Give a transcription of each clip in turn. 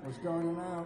What's going on now?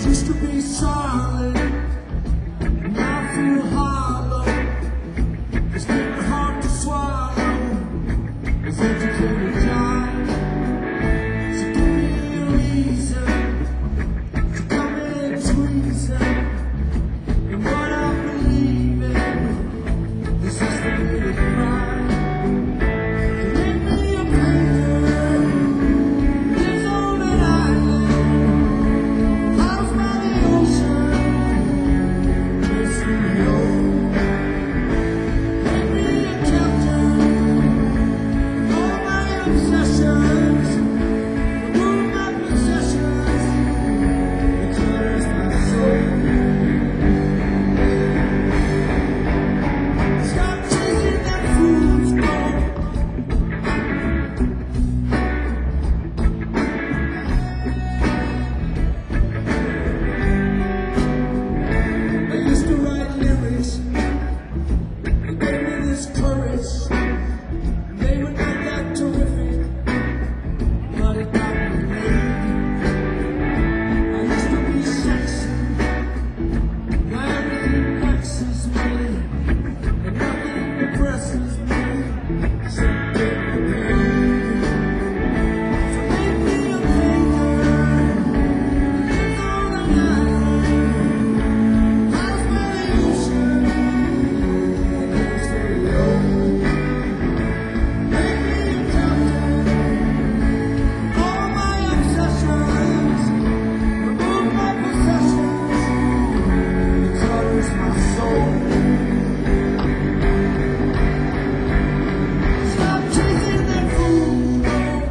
Used to be solid, now I feel hollow. It's getting hard to swallow. It's educated time. So give me a reason to come and squeeze it. And what I believe in, this is the way to cry. Make me a painter, lives on an island, house by the ocean. It's the old. Make me a captain, all my obsessions, remove my possessions, and cleanse my soul. Stop chasing that fool's gold. I used to write lyrics, they gave me this courage, and they were not that terrific, but it got me laid. I used to be sexy, now everything vexes me, and nothing impresses me, except getting paid. So make me a painter, lives on an island, house by the ocean, against the old. Make me a captain, all my obsessions, remove my possessions, it colors my soul. Stop chasing that fool's gold.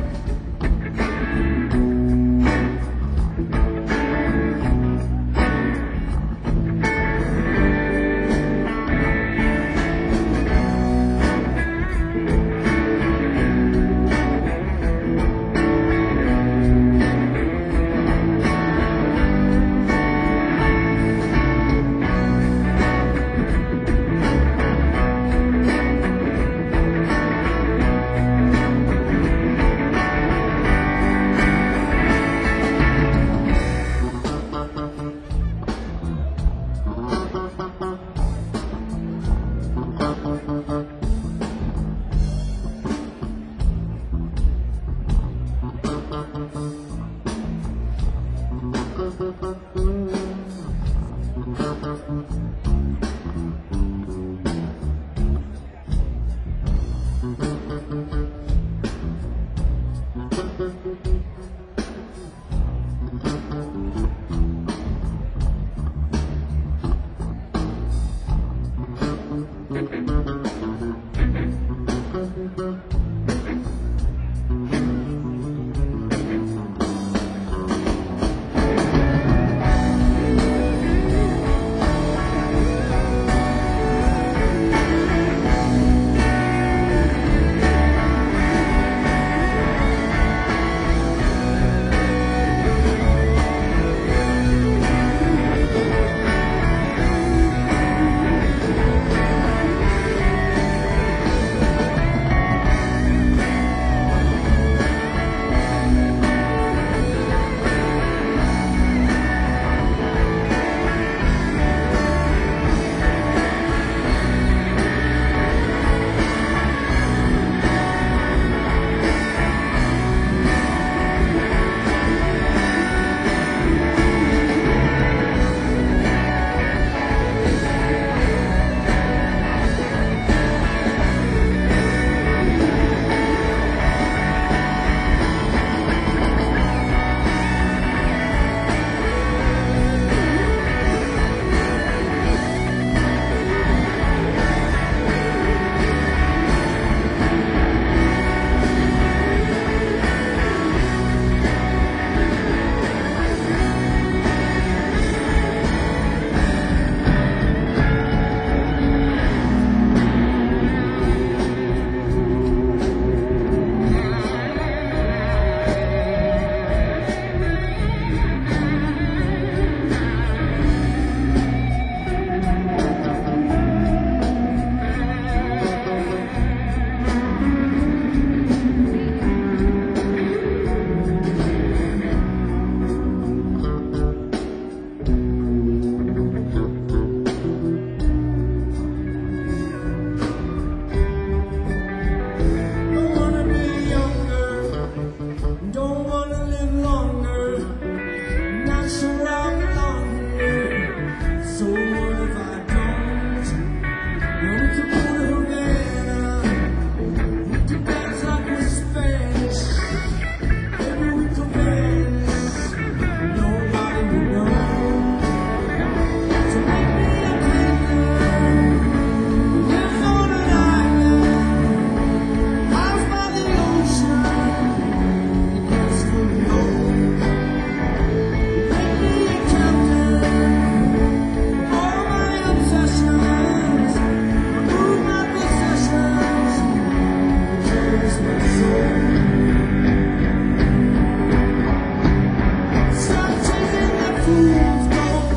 fools gold.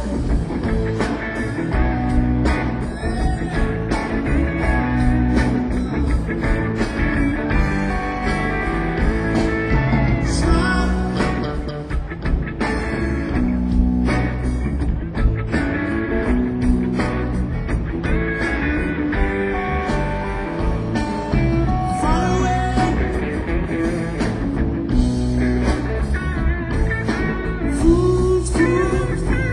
Fools, fools.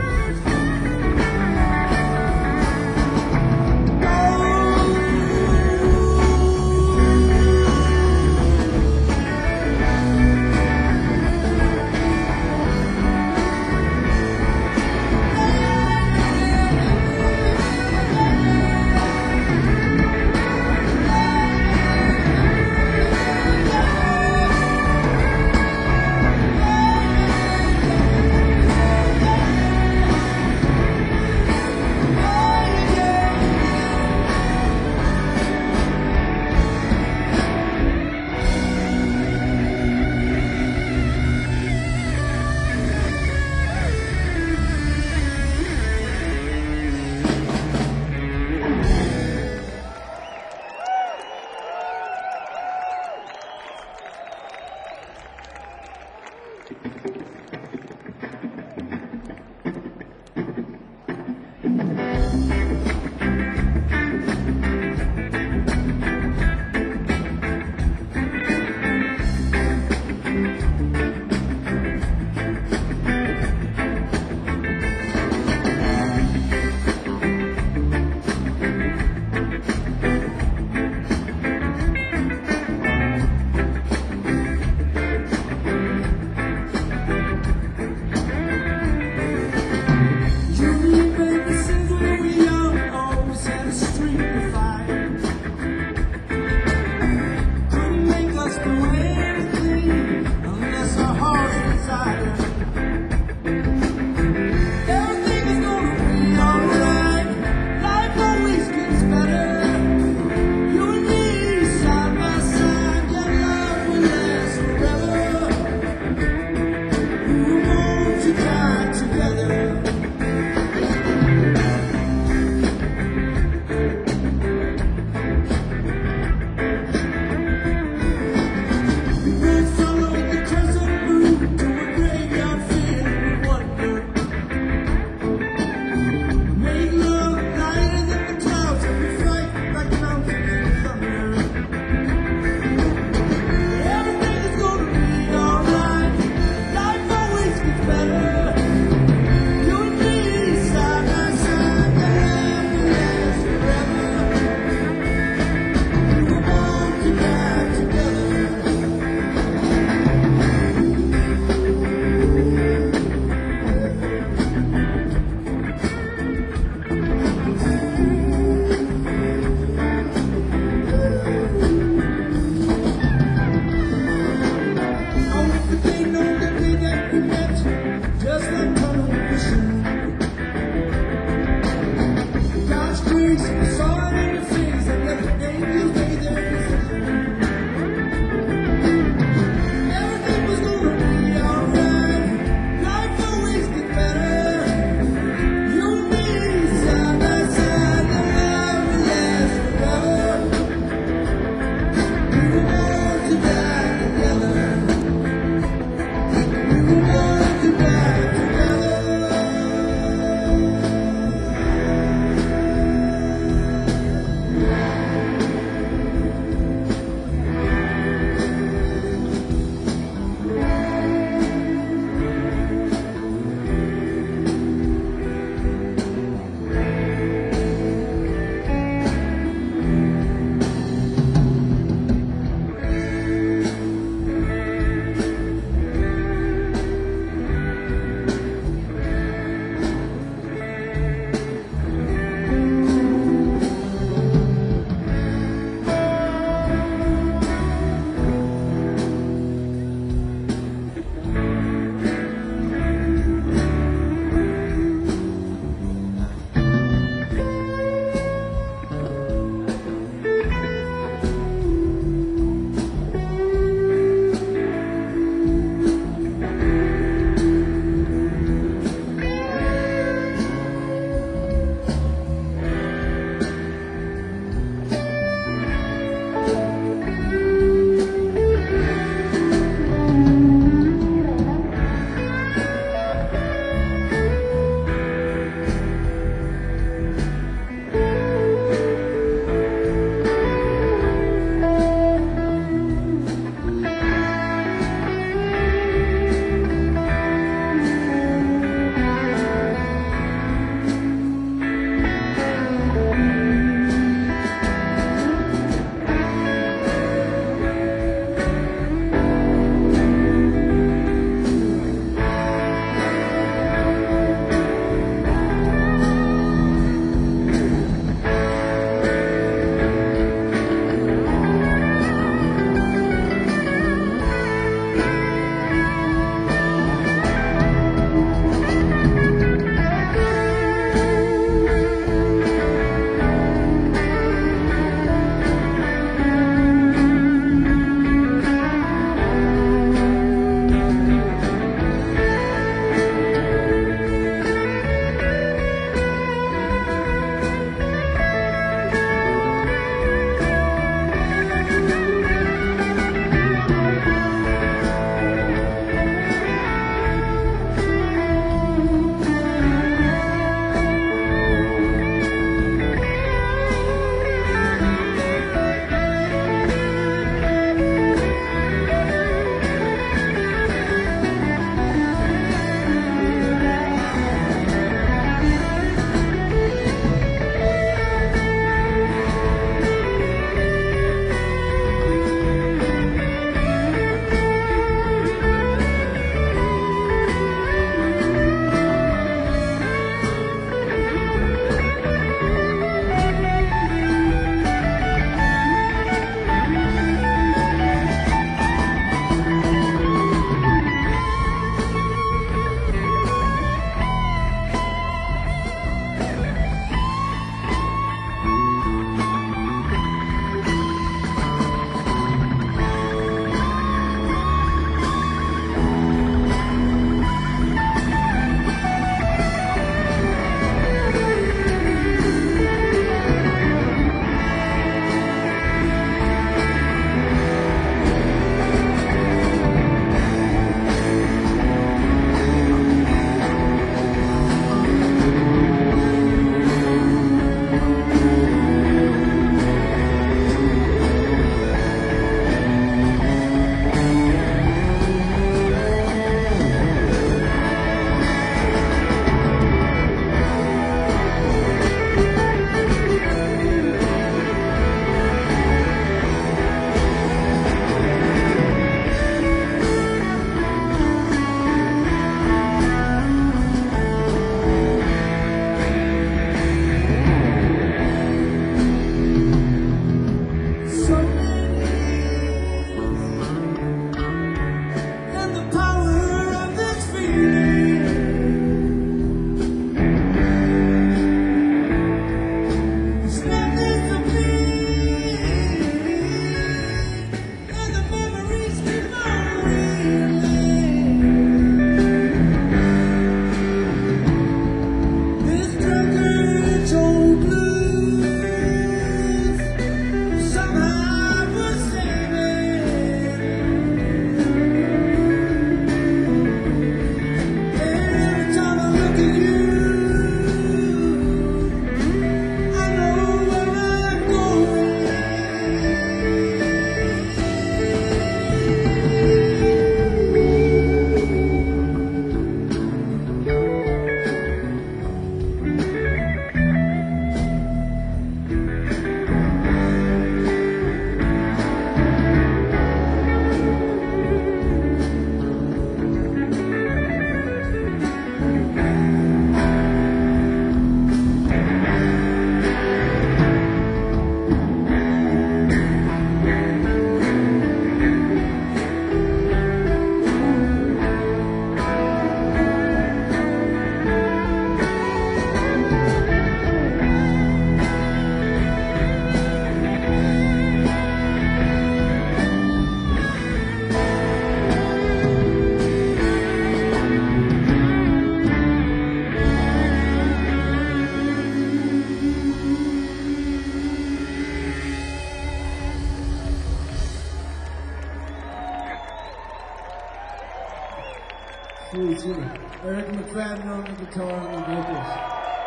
too. Eric McFadden on the guitar and the vocals.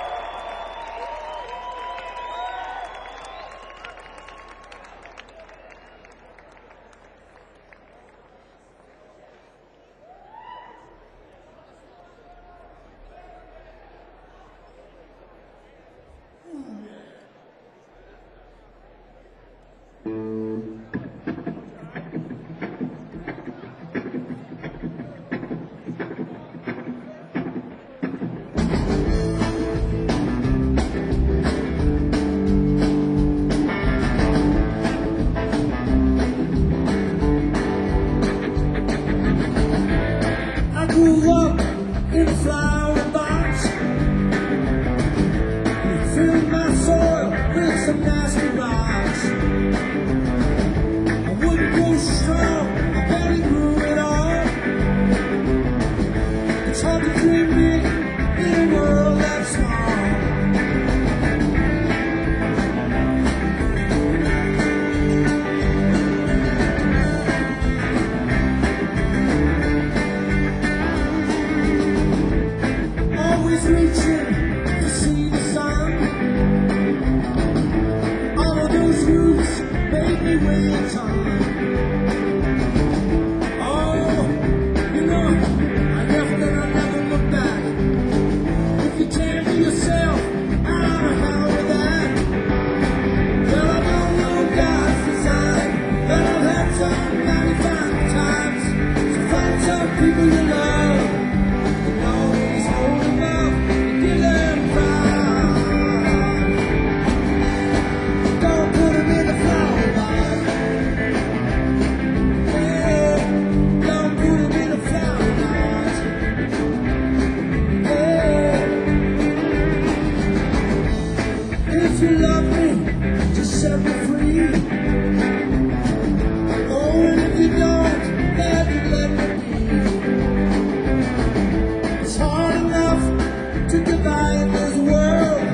Grew up in a flower box, filled my soil with some nasty rocks. I wouldn't grow strong, I barely grew at all. It's hard to dream big in a world that small. Reaching to see the sun. All of those roots made me wait on. Oh, you know, I guess that I'll never look back. If you can't be yourself, I don't know how with that. Well, I don't know God's design, but I've had some 95 times. So find some people you love and always hold them up. If you love me, just set me free. Oh, and if you don't, let me be. It's hard enough to divide this world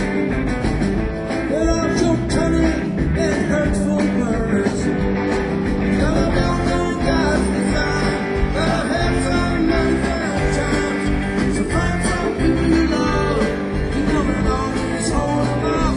without your cunning and hurtful words. Now I don't know God's design, but I've had some 95 times. So find some people you love, you know it always hold them up.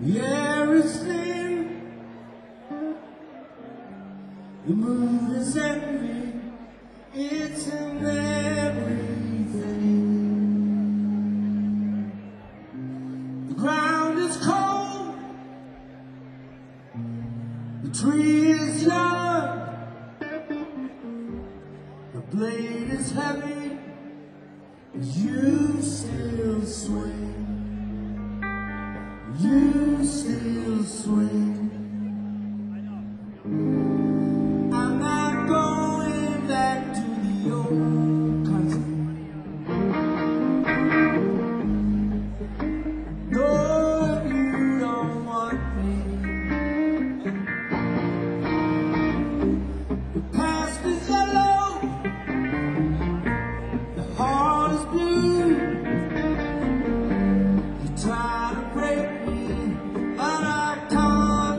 The air is thin, the moon is envy, it's in everything. The ground is cold, the tree is young, the blade is heavy, you still swing. You still swing. I'm not going back to the old country. No, you don't want me. The past is yellow, the heart is blue. You try to break me, but I can't.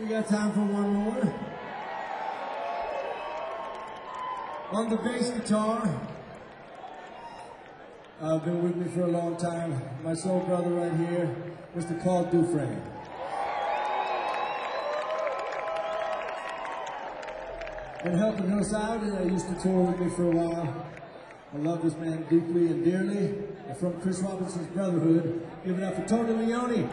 We got time for one more. On the bass guitar, been with me for a long time, my soul brother right here, Mr. Paul Dufresne. Been helping us out, and I used to tour with me for a while. I love this man deeply and dearly. And from Chris Robinson's Brotherhood, give it up for Tony Leone.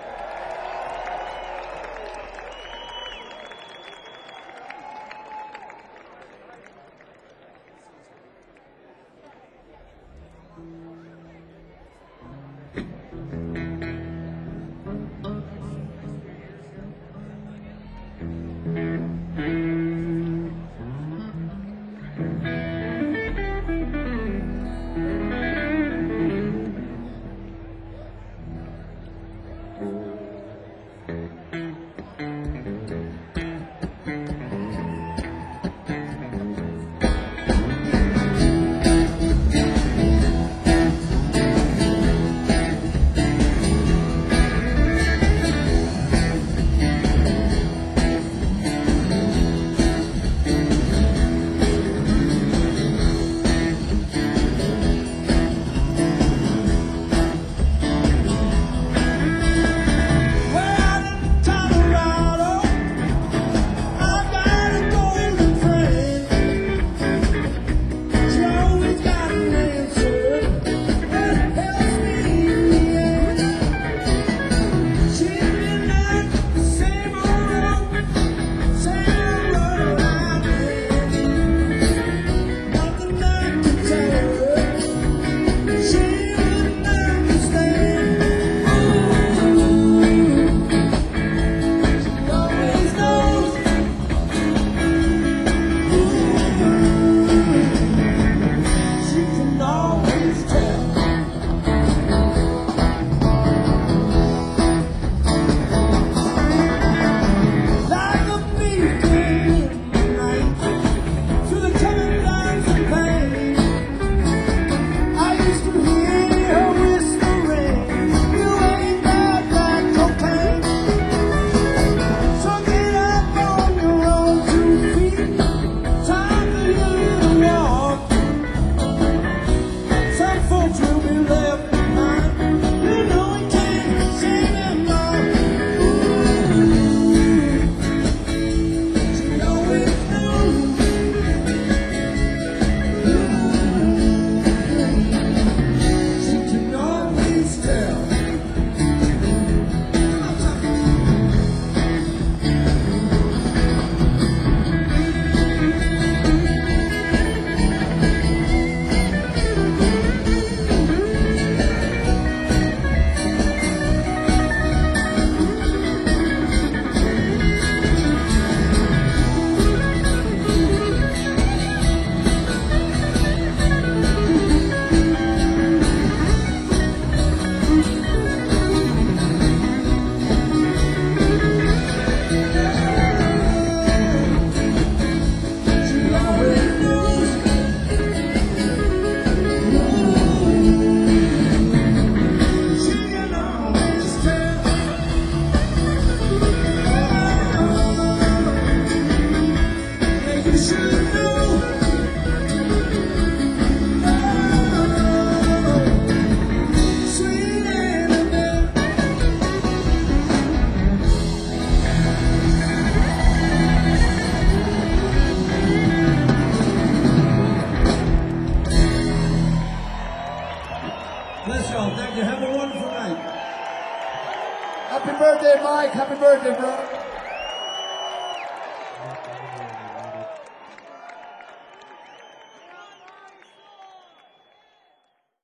Bless y'all. Thank you. Have a wonderful night. Happy birthday, Mike. Happy birthday, bro.